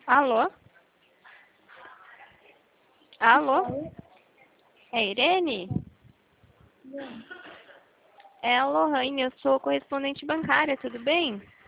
Alô? Alô? É Irene? É a Lohane, eu sou correspondente bancária, tudo bem?